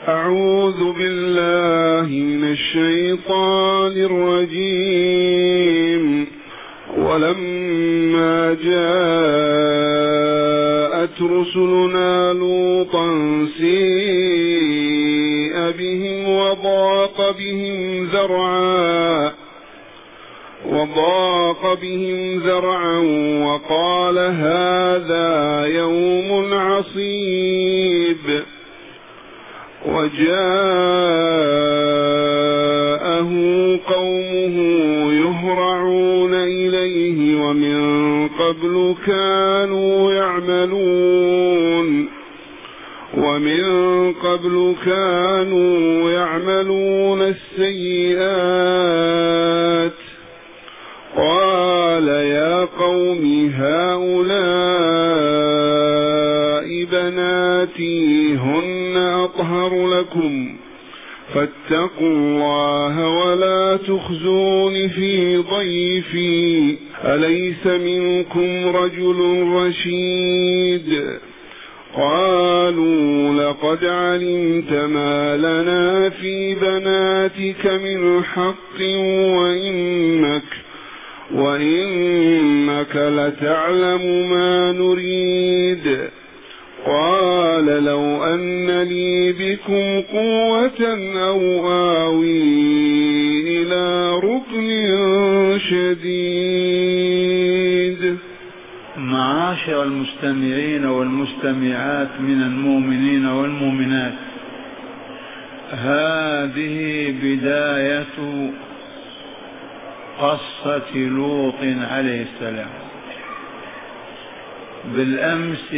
أعوذ بالله من الشيطان الرجيم. ولما جاءت رسلنا لوطا سيء بهم وضاق بهم ذرعا وقال هذا يوم عصيب. وجاءه قومه يهرعون إليه ومن قبل كانوا يعملون السيئات. قال يا قوم هؤلاء بناتي هن أطهر لكم فاتقوا الله ولا تخزون في ضيفي أليس منكم رجل رشيد. قالوا لقد علمت ما لنا في بناتك من حق وإنك لتعلم ما نريد. قال لو أن لي بكم قوة أو آوي إلى ركن شديد. معاشر المستمعين والمستمعات من المؤمنين والمؤمنات، هذه بداية قصة لوط عليه السلام. بالأمس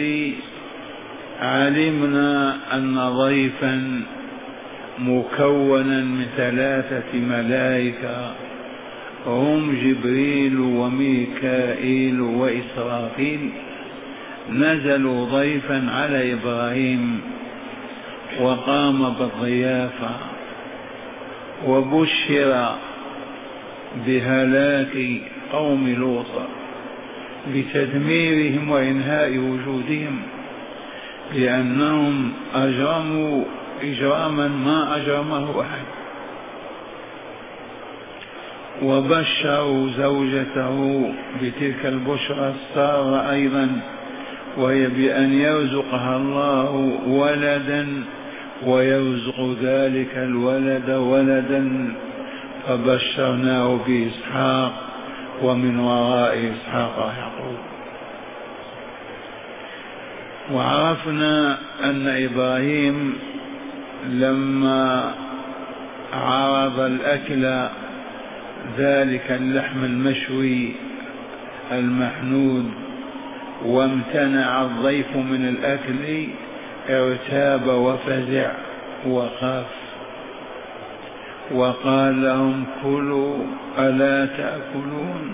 علمنا أن ضيفا مكونا من 3 ملائكة هم جبريل وميكائيل وإسرافيل نزلوا ضيفا على إبراهيم وقام بالضيافة، وبشر بهلاك قوم لوط بتدميرهم وإنهاء وجودهم، لأنهم أجرموا إجراما ما أجرمه أحد. وبشروا زوجته بتلك البشرى السارة أيضا، وهي بأن يرزقها الله ولدا ويرزق ذلك الولد ولدا، فبشرناه بإسحاق ومن وراء إسحاق يعقوب. وعرفنا أن إبراهيم لما عرض الأكل ذلك اللحم المشوي المحنود وامتنع الضيف من الأكل ارتاب وفزع وخاف، وقال لهم كلوا ألا تأكلون؟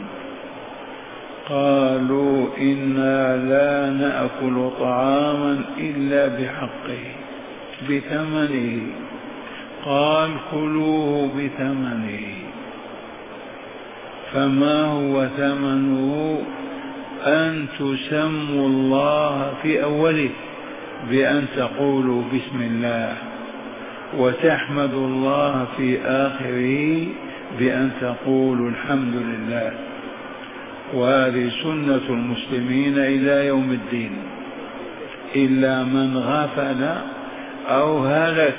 قالوا إنا لا نأكل طعاما إلا بحقه بثمنه. قال كلوه بثمنه. فما هو ثمنه؟ أن تسموا الله في أوله بأن تقولوا بسم الله، وتحمدوا الله في آخره بأن تقولوا الحمد لله. وهذه سنة المسلمين إلى يوم الدين، إلا من غفل أو هلك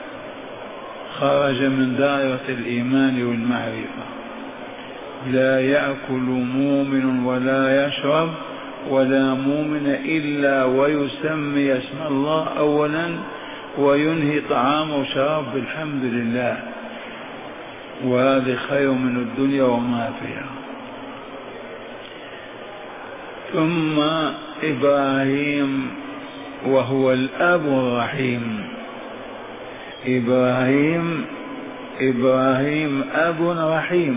خرج من دائرة الإيمان والمعرفة. لا يأكل مؤمن ولا يشرب ولا مؤمن إلا ويسمي اسم الله أولا وينهي طعامه وشراب بالحمد لله، وهذا خير من الدنيا وما فيها. ثم إبراهيم وهو الأب الرحيم. إبراهيم أب رحيم،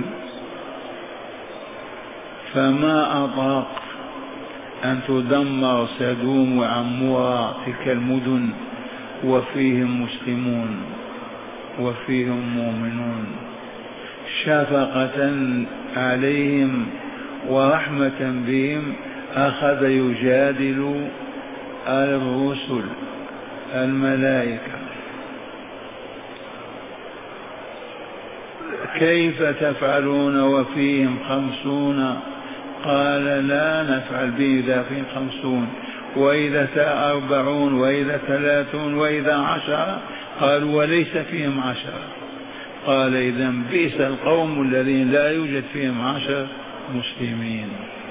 فما أطاق أن تدمر سدوم وعمورة تلك المدن وفيهم مسلمون وفيهم مؤمنون، شفقة عليهم ورحمة بهم أخذ يجادل الرسل الملائكة كيف تفعلون وفيهم 50؟ قال لا نفعل به إذا فيهم 50 وإذا 40 وإذا 30 وإذا 10. قالوا وليس فيهم 10. قال إذن بئس القوم الذين لا يوجد فيهم 10 مسلمين.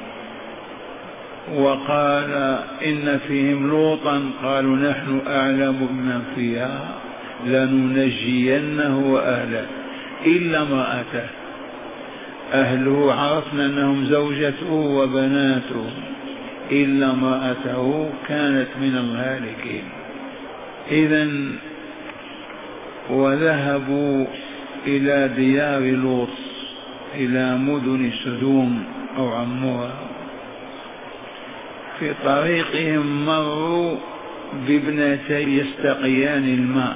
وقال إن فيهم لوطا قالوا نحن أعلم بمن فيها لننجينه وأهله إلا امرأته أهله عرفنا أنهم زوجته وبناته إلا امرأته كانت من الهالكين. إذن وذهبوا إلى ديار لوط إلى مدن سدوم أو عمورة. في طريقهم مروا بابنتين يستقيان الماء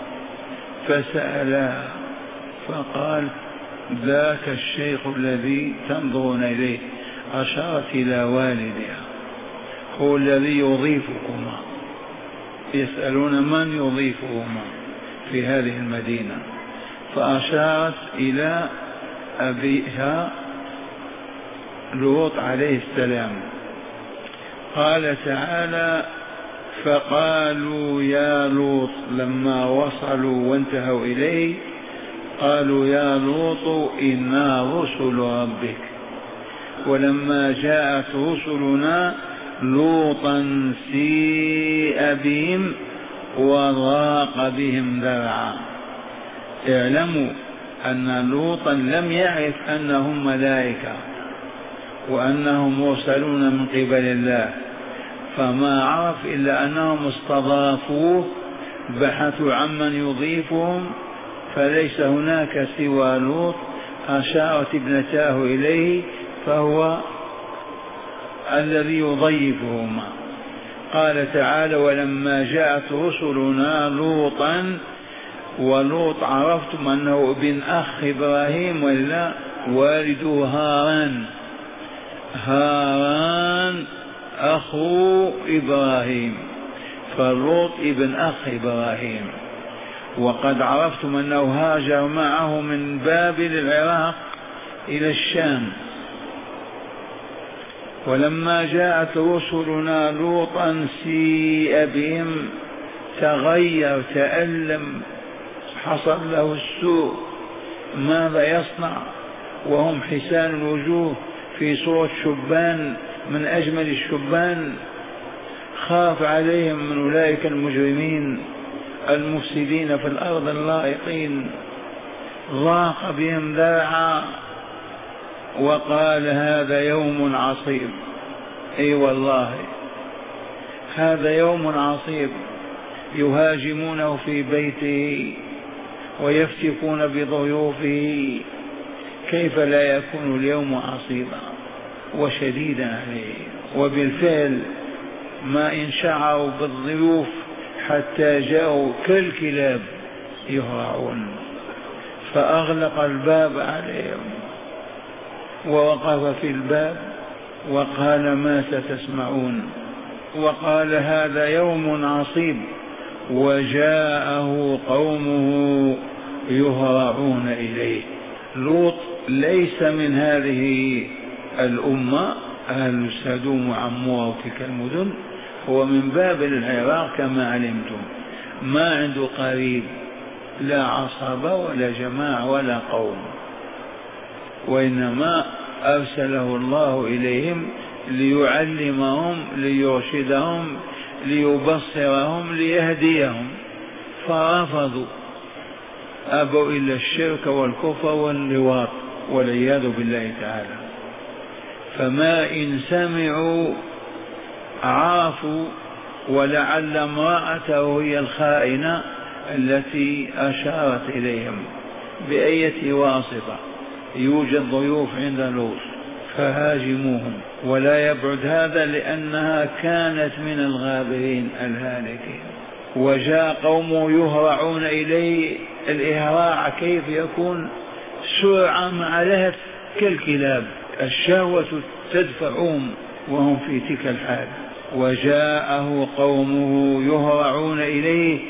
فسألا فقال ذاك الشيخ الذي تنظرون إليه، أشارت إلى والدها، هو الذي يضيفكما. يسألون من يضيفهما في هذه المدينة، فأشارت إلى أبيها لوط عليه السلام. قال تعالى فقالوا يا لوط لما وصلوا وانتهوا إليه قالوا يا لوط إنا رسل ربك. ولما جاءت رسلنا لوطا سيء بهم وضاق بهم ذرعا. اعلموا أن لوطا لم يعرف أنهم ملائكة وأنهم مرسلون من قبل الله، فما عرف إلا أنهم استضافوه بحثوا عمن يضيفهم فليس هناك سوى لوط. أشارت ابنتاه إليه فهو الذي يضيفهما. قال تعالى ولما جاءت رسلنا لوطا، ولوط عرفتم أنه ابن أخ إبراهيم ولا والده هاران، هاران أخو إبراهيم، فلوط ابن أخ إبراهيم. وقد عرفتم أنه هاجر معه من بابل العراق إلى الشام. ولما جاءت رسلنا لوطا سيء بهم، تغير تألم حصل له السوء، ماذا يصنع وهم حسان الوجوه في صورة شبان من أجمل الشبان. خاف عليهم من أولئك المجرمين المفسدين في الأرض اللائقين، ضاق بهم ذرعا وقال هذا يوم عصيب. أي والله هذا يوم عصيب، يهاجمونه في بيته ويفتكون بضيوفه، كيف لا يكون اليوم عصيبا وشديدا عليه. وبالفعل ما إن شعروا بالضيوف حتى جاءوا كالكلاب يهرعون، فأغلق الباب عليهم ووقف في الباب وقال ما ستسمعون. وقال هذا يوم عصيب وجاءه قومه يهرعون إليه. لوط ليس من هذه الأمة، أهل سدوم وعمورة وتلك المدن، هو من بابل العراق كما علمتم، ما عنده قريب لا عصبة ولا جماعة ولا قوم، وإنما أرسله الله إليهم ليعلمهم ليرشدهم ليبصرهم ليهديهم، فرفضوا، أبوا إلا الشرك والكفر واللواط والعياذ بالله تعالى. فما إن سمعوا عرفوا، ولعل امرأته هي الخائنة التي أشارت إليهم بأية واسطة يوجد ضيوف عند لوط فهاجموهم. ولا يبعد هذا لأنها كانت من الغابرين الهالكين. وجاء قومه يهرعون إليه. الإهراع كيف يكون؟ سرعة مع لهف كالكلاب، الشهوة تدفعهم وهم في تلك الحال. وجاءه قومه يهرعون إليه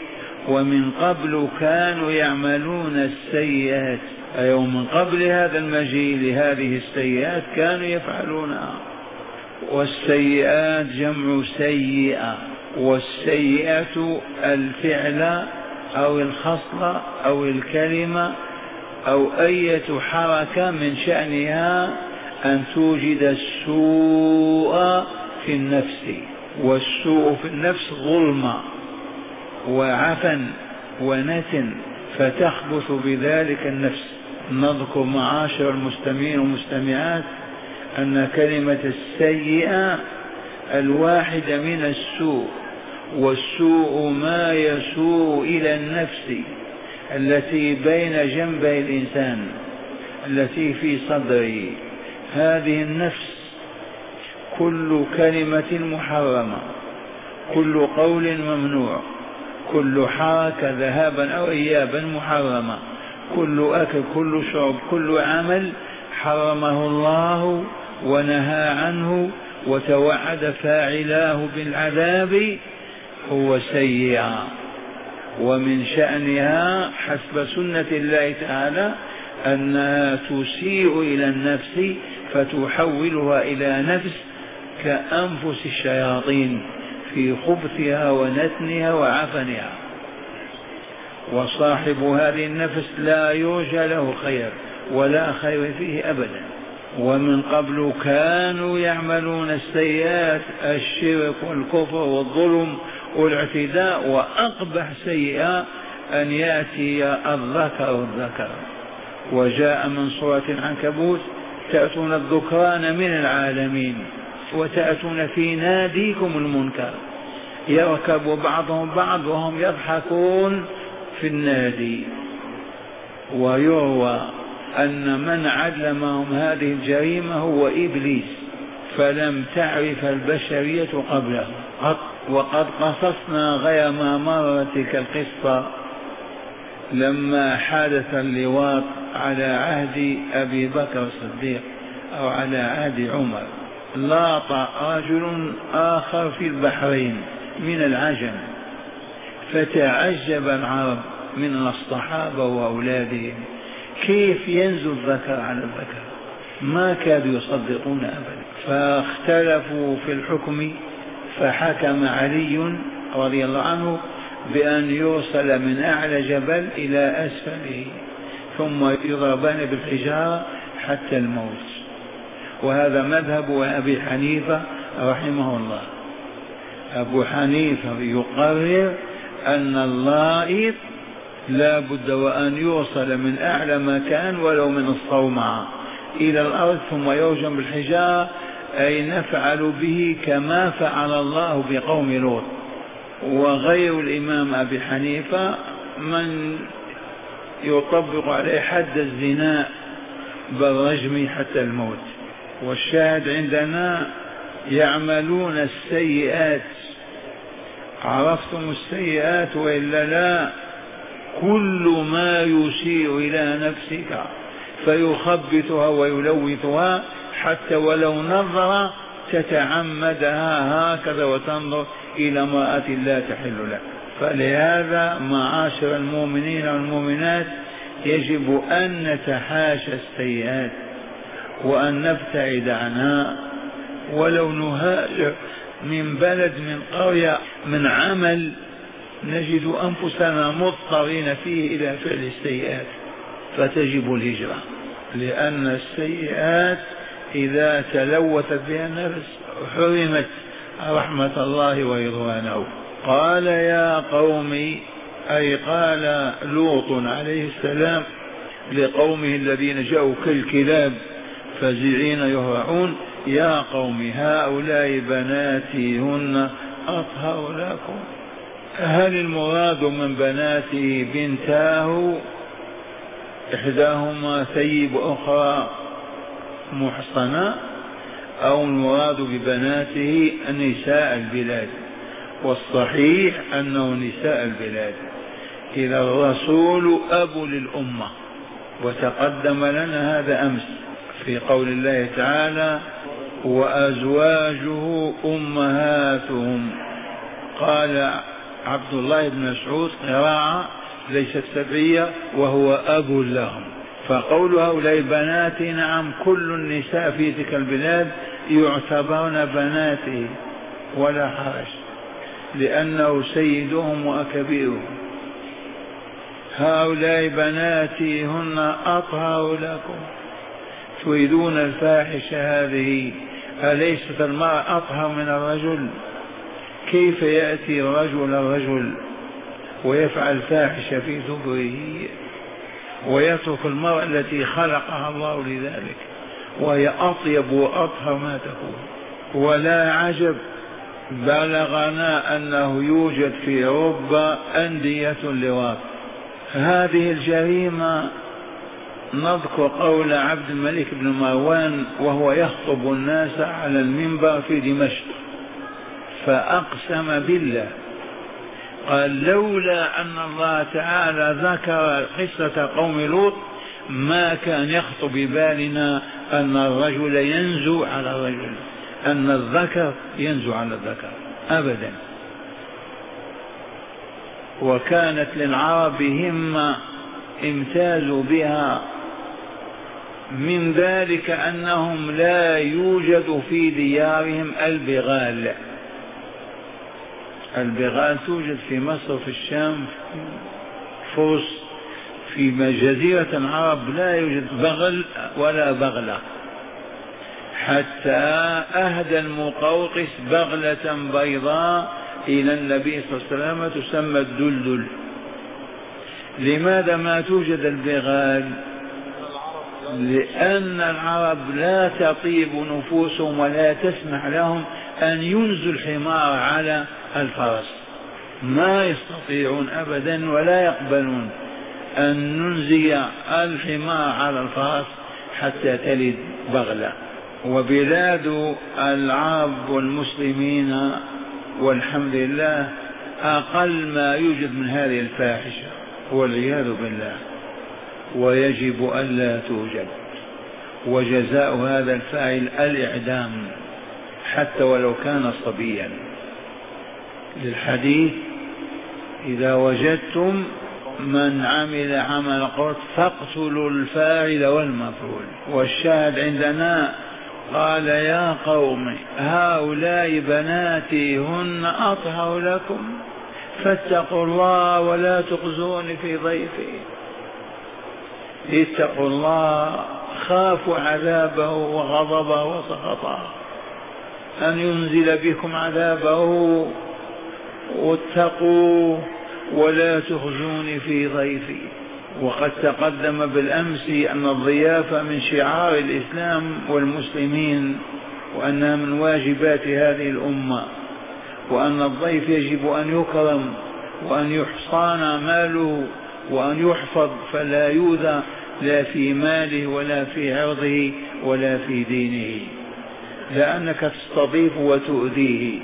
ومن قبل كانوا يعملون السيئات، أي ومن قبل هذا المجيء لهذه السيئات كانوا يفعلونها. والسيئات جمع سيئة، والسيئة الفعل أو الخصلة أو الكلمة أو أي حركة من شأنها أن توجد السوء في النفس، والسوء في النفس ظلمة وعفن ونتن، فتخبث بذلك النفس. نذكر معاشر المستمعين والمستمعات أن كلمة السيئة الواحدة من السوء، والسوء ما يسوء إلى النفس التي بين جنبي الإنسان التي في صدره. هذه النفس كل كلمة محرمة، كل قول ممنوع، كل حركة ذهابا أو إيابا محرمة، كل أكل، كل شرب، كل عمل حرمه الله ونهى عنه وتوعد فاعلاه بالعذاب هو سيئة. ومن شأنها حسب سنة الله تعالى أنها تسيء إلى النفس فتحولها إلى نفس كأنفس الشياطين في خبثها ونتنها وعفنها، وصاحب هذه النفس لا يرجى له خير ولا خير فيه أبدا. ومن قبل كانوا يعملون السيئات، الشرك والكفر والظلم والاعتداء، وأقبح سيئة أن يأتي الذكر. وجاء من سورة العنكبوت: تأتون الذكران من العالمين وتأتون في ناديكم المنكر، يركب بعضهم بعض وهم يضحكون في النادي. ويروى أن من علمهم هذه الجريمة هو إبليس، فلم تعرف البشرية قبله. وقد قصصنا غير ما مر تلك القصة لما حدث اللواط على عهد أبي بكر الصديق أو على عهد عمر. لاط رجل آخر في البحرين من العجم، فتعجب العرب من الصحابة وأولادهم كيف ينزل الذكر على الذكر، ما كادوا يصدقون أبدا. فاختلفوا في الحكم، فحكم علي رضي الله عنه بأن يوصل من أعلى جبل إلى أسفله ثم يضربان بالحجارة حتى الموت. وهذا مذهب أبي حنيفة رحمه الله. أبو حنيفة يقرر أن اللائط لا بد وأن يوصل من أعلى مكان ولو من الصومعة إلى الأرض ثم يرجم بالحجارة، أي نفعل به كما فعل الله بقوم لوط. وغير الإمام أبي حنيفة من يطبق عليه حد الزنا بالرجم حتى الموت. والشاهد عندنا يعملون السيئات. عرفتم السيئات وإلا لا؟ كل ما يشير إلى نفسك فيخبثها ويلوثها، حتى ولو نظر تتعمدها هكذا وتنظر إلى امرأة لا تحل لك. فلهذا معاشر المؤمنين والمؤمنات يجب أن نتحاشى السيئات وأن نبتعد عنها، ولو نهاجر من بلد، من قرية، من عمل، نجد أنفسنا مضطرين فيه إلى فعل السيئات، فتجب الهجرة، لأن السيئات إذا تلوثت بها النفس حرمت رحمة الله ورضوانه. قال يا قوم، أي قال لوط عليه السلام لقومه الذين جاءوا كالكلاب فزعين يهرعون: يا قوم هؤلاء بناتي هن أطهر لكم. هل المراد من بناته بنتاه إحداهما ثيب أخرى محصنة، أو المراد ببناته نساء البلاد؟ والصحيح أنه نساء البلاد. إذا الرسول أبو للأمة، وتقدم لنا هذا أمس في قول الله تعالى: وأزواجه أمهاتهم. قال عبد الله بن مسعود قراءة ليست سبعية وهو أب لهم. فقول هؤلاء بناتي، نعم كل النساء في تلك البلاد يعتبرن بناته ولا حرج، لأنه سيدهم وكبيرهم. هؤلاء بناتي هن أطهر لكم. تريدون الفاحشة هذه؟ أليست المرأة أطهر من الرجل؟ كيف يأتي الرجل ويفعل فاحشة في دبره ويترك المرأة التي خلقها الله لذلك، وهي أطيب وأطهر ما تكون؟ ولا عجب بلغنا أنه يوجد في أوروبا أندية اللواط. هذه الجريمة نذكر قول عبد الملك بن مروان وهو يخطب الناس على المنبر في دمشق، فأقسم بالله قال لولا أن الله تعالى ذكر قصة قوم لوط ما كان يخطر ببالنا أن الرجل ينزو على الرجل، أن الذكر ينزو على الذكر أبدا. وكانت للعرب همة امتازوا بها، من ذلك أنهم لا يوجد في ديارهم البغال. البغال توجد في مصر، في الشام، في فرس، في جزيرة العرب لا يوجد بغل ولا بغلة. حتى أهدى المقوقس بغلة بيضاء إلى النبي صلى الله عليه وسلم تسمى الدلدل. لماذا ما توجد البغال؟ لأن العرب لا تطيب نفوسهم ولا تسمح لهم أن ينزوا الحمار على الفرس، ما يستطيعون أبدا ولا يقبلون أن ننزي الحمار على الفرس حتى تلد بغلة. وبلاد العرب والمسلمين والحمد لله أقل ما يوجد من هذه الفاحشة والعياذ بالله، ويجب ألا توجد. وجزاء هذا الفاعل الإعدام حتى ولو كان صبيا، للحديث إذا وجدتم من عمل عمل قرط فاقتلوا الفاعل والمفعول. والشاهد عندنا قال يا قوم هؤلاء بناتي هن أطهر لكم فاتقوا الله ولا تخزوني في ضيفي. اتقوا الله، خافوا عذابه وغضبه وسخطه، أن ينزل بكم عذابه، واتقوا ولا تخزوني في ضيفي. وقد تقدم بالأمس أن الضيافة من شعار الإسلام والمسلمين، وأنها من واجبات هذه الأمة، وأن الضيف يجب أن يكرم وأن يحصان ماله وأن يحفظ فلا يؤذى لا في ماله ولا في عرضه ولا في دينه، لأنك تستضيف وتؤذيه.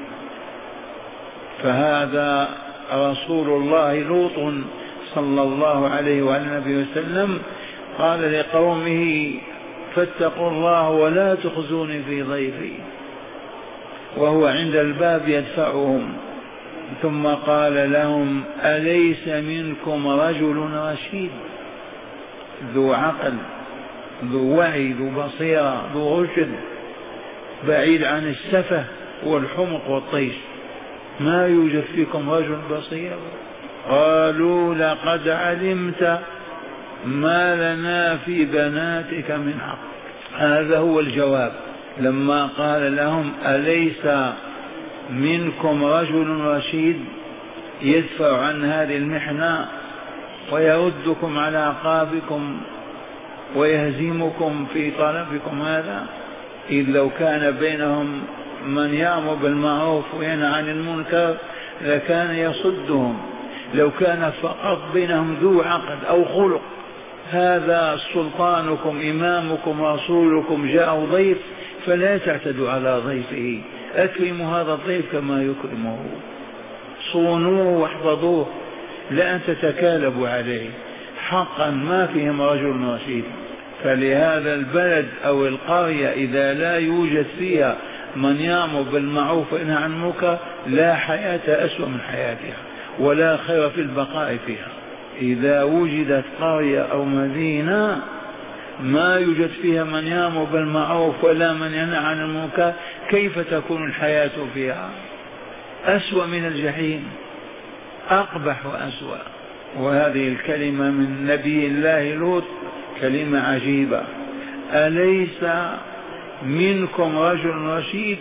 فهذا رسول الله لوط صلى الله عليه وآله وسلم قال لقومه فاتقوا الله ولا تخزوني في ضيفي، وهو عند الباب يدفعهم. ثم قال لهم أليس منكم رجل رشيد ذو عقل ذو وعي ذو بصيرة ذو رشد بعيد عن السفه والحمق والطيش؟ ما يوجد فيكم رجل بصير؟ قالوا لقد علمت ما لنا في بناتك من حق. هذا هو الجواب لما قال لهم أليس منكم رجل رشيد يدفع عن هذه المحنة ويردكم على أعقابكم ويهزمكم في طلبكم هذا؟ إذ لو كان بينهم من يأمر بالمعروف وينهى عن المنكر لكان يصدهم. لو كان فقط بينهم ذو عقل أو خلق. هذا سلطانكم إمامكم رسولكم جاء ضيف فلا تعتدوا على ضيفه، أكرموا هذا الضيف كما يكرمه، صونوه واحفظوه، لا أن تتكالبوا عليه. حقا ما فيهم رجل رشيد. فلهذا البلد أو القرية إذا لا يوجد فيها من يأمر بالمعروف وينهى عن المنكر لا حياة أسوأ من حياتها ولا خير في البقاء فيها. إذا وجدت قرية أو مدينة ما يوجد فيها من يأمر بالمعروف ولا من ينهى عن المنكر كيف تكون الحياة فيها؟ أسوأ من الجحيم، أقبح وأسوأ. وهذه الكلمة من نبي الله لوط كلمة عجيبة: أليس منكم رجل رشيد؟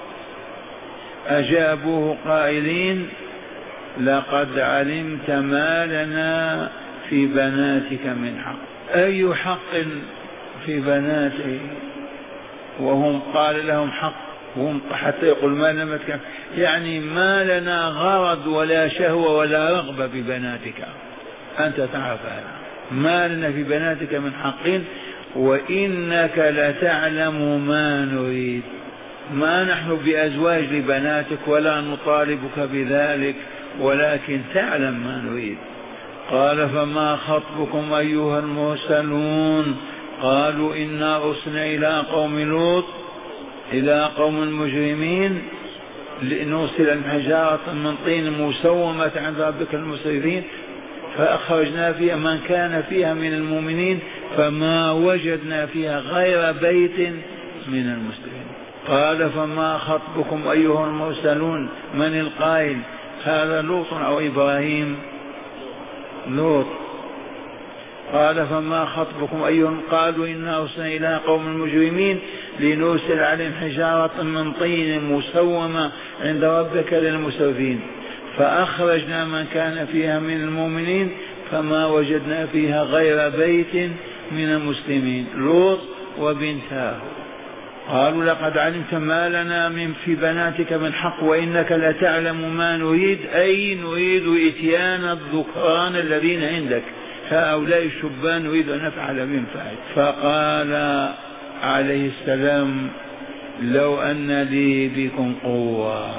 أجابوه قائلين: لقد علمت ما لنا في بناتك من حق. أي حق في بناته وهم قال لهم حق، وهم حتى يقول ما لنا، يعني ما لنا غرض ولا شهوة ولا رغبة ببناتك، أنت تعرف هذا، ما لنا في بناتك من حق وإنك لتعلم ما نريد، ما نحن بأزواج لبناتك ولا نطالبك بذلك، ولكن تعلم ما نريد. قال: فما خطبكم أيها المرسلون؟ قالوا: إنا أرسلنا إلى قوم لوط، إلى قوم مجرمين، لنرسل حجارة من طين مسومة عند ربك المسرفين، فأخرجنا فيها من كان فيها من المؤمنين فما وجدنا فيها غير بيت من المسلمين. قال: فما خطبكم أيها المرسلون؟ من القائل؟ هذا لوط أو إبراهيم؟ لوط. قال: فما خطبكم أيهم؟ قالوا: إنا أرسلنا إلى قوم مجرمين لنرسل عليهم حجارة من طين مسومة عند ربك للمسرفين، فأخرجنا من كان فيها من المؤمنين فما وجدنا فيها غير بيت من المسلمين، لوط وبنتاه. قالوا: لقد علمت ما لنا من في بناتك من حق وإنك لتعلم ما نريد، أي نريد إتيان الذكران الذين عندك، هؤلاء الشبان نريد أن نفعل بهم فعل. فقال عليه السلام: لو أن لي بكم قوة،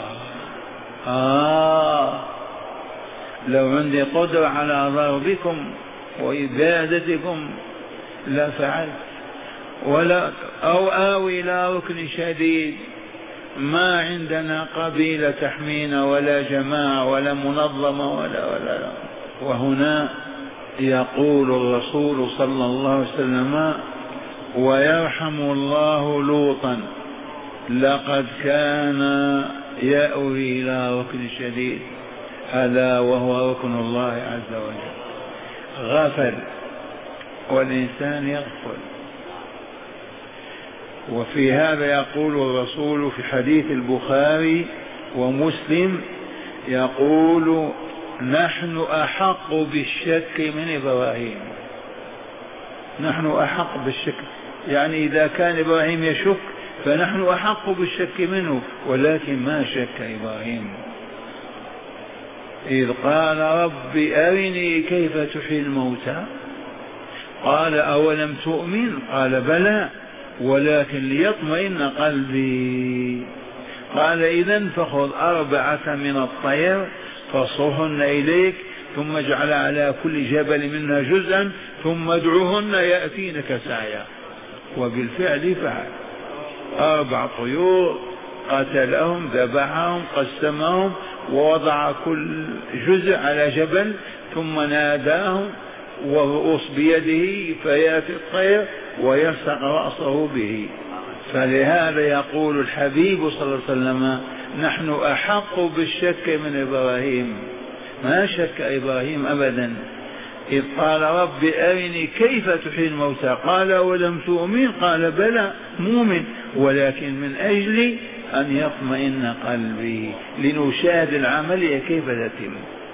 لو عندي قدرة على ضربكم وإبادتكم لفعلت، ولا أو آوي إلى ركن شديد، ما عندنا قبيلة تحمينا ولا جماعة ولا منظمة ولا. وهنا يقول الرسول صلى الله عليه وسلم: ويرحم الله لوطا، لقد كان يأوي إلى ركن شديد، ألا وهو ركن الله عز وجل. غفل، والإنسان يغفل. وفي هذا يقول الرسول في حديث البخاري ومسلم، يقول: نحن أحق بالشك من إبراهيم. نحن أحق بالشك، يعني إذا كان إبراهيم يشك فنحن أحق بالشك منه، ولكن ما شك إبراهيم. إذ قال: رب أرني كيف تحيي الموتى، قال: أولم تؤمن؟ قال: بلى ولكن ليطمئن قلبي. قال: إذن فخذ 4 من الطير فصرهن إليك، ثم اجعل على كل جبل منها جزءا، ثم ادعوهن يأتينك سعيا. وبالفعل فعل، 4 طيور قتلهم، ذبحهم، قسمهم، ووضع كل جزء على جبل، ثم ناداهم والرؤوس بيده فيأتي الطير ويلصق رأسه به. فلهذا يقول الحبيب صلى الله عليه وسلم: نحن أحق بالشك من إبراهيم. ما شك إبراهيم أبدا. إذ قال: رب أرني كيف تحيي الموتى، قال: ولم تؤمن؟ قال: بلى مؤمن، ولكن من أجل أن يطمئن قلبي، لنشاهد العملية كيف تتم.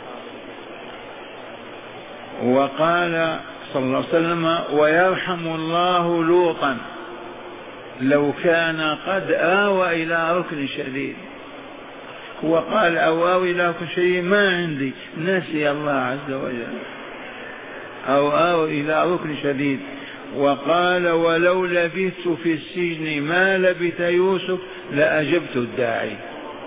وقال صلى الله عليه وسلم: ويرحم الله لوطا، لو كان قد آوى إلى ركن شديد. وقال: أو آوي إلى ركن شديد ما عندي، نسي الله عز وجل، أو آوي إلى ركن شديد. وقال: ولو لبثت في السجن ما لبث يوسف لأجبت الداعي.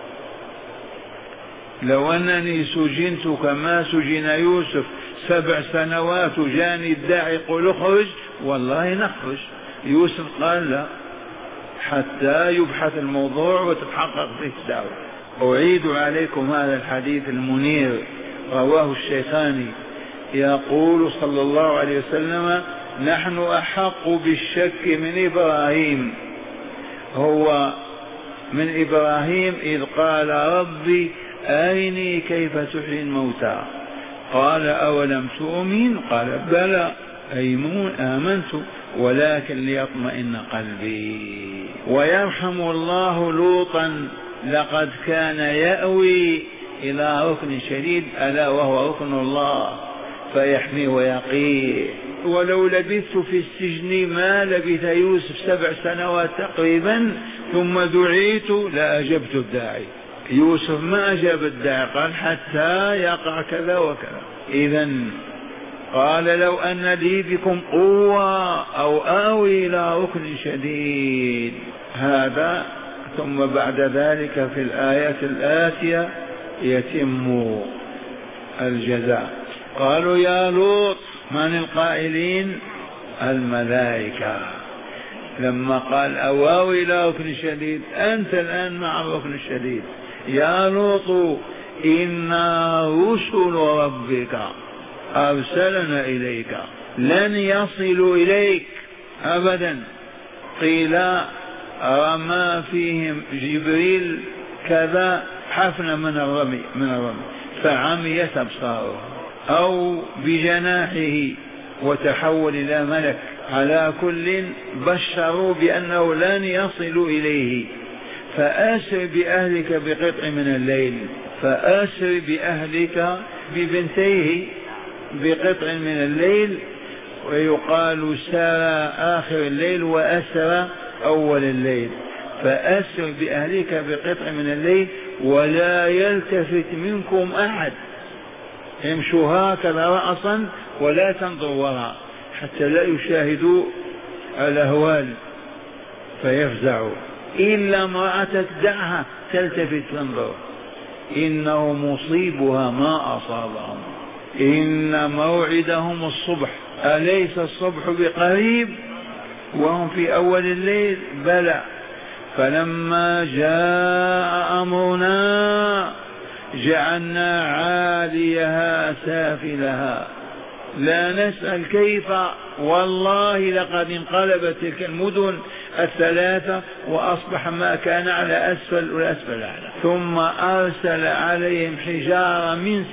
لو أنني سجنت كما سجن يوسف 7 سنوات وجاني الداعي يقول اخرج، والله نخرج. يوسف قال: لا، حتى يبحث الموضوع وتتحقق فيه الدعوة. أعيد عليكم هذا الحديث المنير رواه الشيخاني، يقول صلى الله عليه وسلم: نحن أحق بالشك من إبراهيم. هو من إبراهيم إذ قال: ربي أرني كيف تحيي الموتى. قال: أولم تؤمن؟ قال: بلى، آمنت ولكن ليطمئن قلبي. ويرحم الله لوطا: لقد كان يأوي إلى ركن شديد ألا وهو ركن الله فيحميه ويقيه. ولو لبثت في السجن ما لبث يوسف 7 سنوات تقريبا ثم دعيت لأجبت الداعي. يوسف ما أجاب الداعي، قال: حتى يقع كذا وكذا. إذن قال: لو أن لي بكم قوة أو آوي إلى ركن شديد. هذا ثم بعد ذلك في الآيات الآتية يتم الجزاء. قالوا: يا لوط. من القائلين؟ الملائكة. لما قال أواوي إلى ركن شديد، أنت الآن مع الركن الشديد. يا لوط إنا رسل ربك أرسلنا إليك لن يصلوا إليك أبدا. قيل رمى فيهم جبريل كذا حفنة من الرمي فعميت أبصارهم، أو بجناحه وتحول إلى ملك. على كل بشروا بأنه لن يصلوا إليه. فأسر بأهلك بقطع من الليل، فأسر بأهلك ببنتيه بقطع من الليل. ويقال سار آخر الليل وأسر أول الليل. فأسر بأهلك بقطع من الليل ولا يلتفت منكم أحد. امشوا هكذا رأسا ولا تنظروا وراء حتى لا يشاهدوا الأهوال فيفزعوا. إلا امرأتك دعها تلتفت تنظر، إنه مصيبها ما أصابهم، إن موعدهم الصبح. أليس الصبح بقريب وهم في أول الليل؟ بلى. فلما جاء أمرنا جعلنا عاليها سافلها لا نسأل كيف، والله لقد انقلبت تلك المدن الثلاثة وأصبح ما كان على أسفل والأسفل أعلى. ثم أرسل عليهم حجارة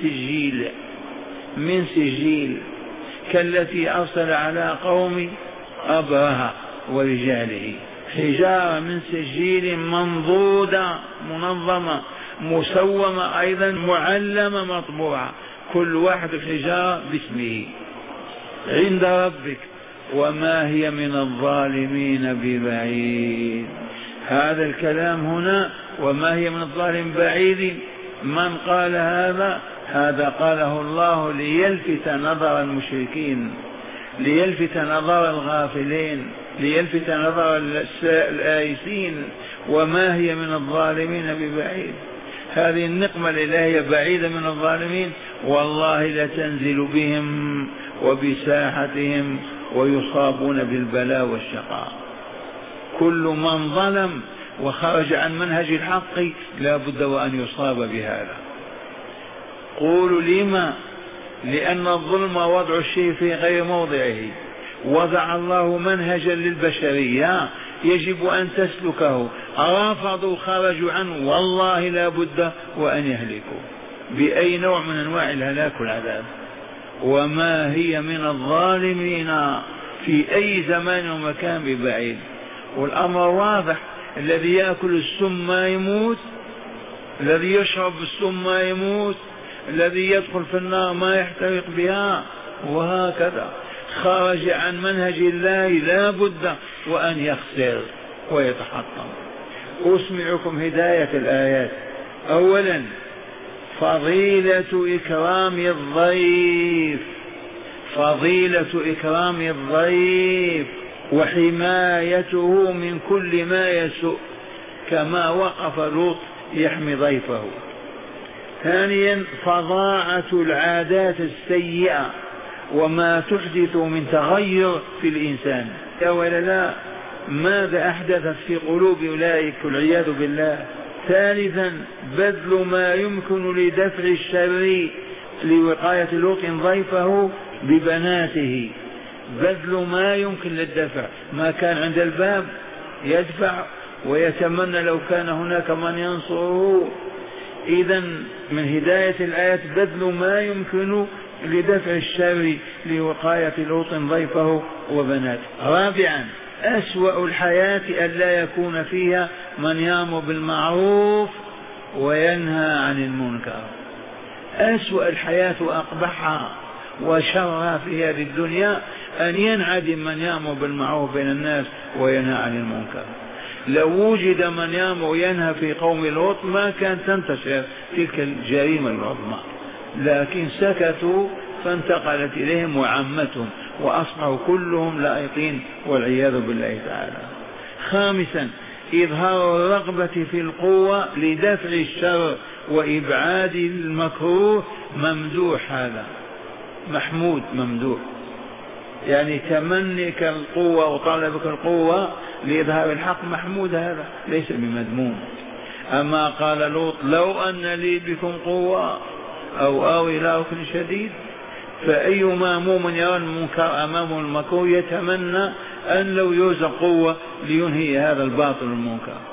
من سجيل كالتي أرسل على قوم أبرهة ورجاله. حجارة من سجيل منضودة منظمة مسومة أيضا معلمة مطبوعة، كل واحد الحجارة باسمه عند ربك. وما هي من الظالمين ببعيد. هذا الكلام هنا وما هي من الظالم بعيد. من قال هذا؟ هذا قاله الله ليلفت نظر المشركين، ليلفت نظر الغافلين، ليلفت نظر الآيسين. وما هي من الظالمين ببعيد. هذه النقمة الإلهية بعيدة من الظالمين، والله لتنزل بهم وبساحتهم ويصابون بالبلاء والشقاء. كل من ظلم وخرج عن منهج الحق لا بد وأن يصاب بهذا. قولوا لما؟ لأن الظلم وضع الشيء في غير موضعه. وضع الله منهجا للبشرية يجب أن تسلكه، رفضوا خرجوا عنه، والله لا بد وأن يهلكوا بأي نوع من أنواع الهلاك والعذاب. وما هي من الظالمين في أي زمان ومكان ببعيد. والأمر واضح، الذي يأكل السم ما يموت، الذي يشرب السم ما يموت، الذي يدخل في النار ما يحترق بها، وهكذا. خرج عن منهج الله لا بد وأن يخسر ويتحطم. أسمعكم هداية الآيات. أولا فضيلة إكرام الضيف، فضيلة إكرام الضيف وحمايته من كل ما يسوء كما وقف لوط يحمي ضيفه. ثانيا فظاعة العادات السيئة وما تحدث من تغير في الإنسان. يا ولا لا، ماذا أحدثت في قلوب أولئك والعياذ بالله. ثالثا بذل ما يمكن لدفع الشر لوقاية لوط ضيفه ببناته، بذل ما يمكن للدفع، ما كان عند الباب يدفع ويتمنى لو كان هناك من ينصره. إذا من هداية الآيات بذل ما يمكن لدفع الشر لوقاية لوط ضيفه وبناته. رابعا أسوأ الحياة أن لا يكون فيها من يأمر بالمعروف وينهى عن المنكر. أسوأ الحياة وأقبحها وشرها في هذه الدنيا أن ينعدم من يأمر بالمعروف بين الناس وينهى عن المنكر. لو وجد من يأمر وينهى في قوم لوط ما كانت تنتشر تلك الجريمة العظمى، لكن سكتوا فانتقلت إليهم وعمتهم وأصبحوا كلهم لائقين والعياذ بالله تعالى. خامسا إظهار الرغبة في القوة لدفع الشر وإبعاد المكروه ممدوح، هذا محمود ممدوح، يعني تمنيك القوة وطلبك القوة لإظهار الحق محمود، هذا ليس بمذموم. أما قال لوط لو أن لي بكم قوة أو آوي إلى ركن شديد، فأي مأموم يرى المنكر أمامه المكروه يتمنى أن لو يوزع قوة لينهي هذا الباطل المنكر.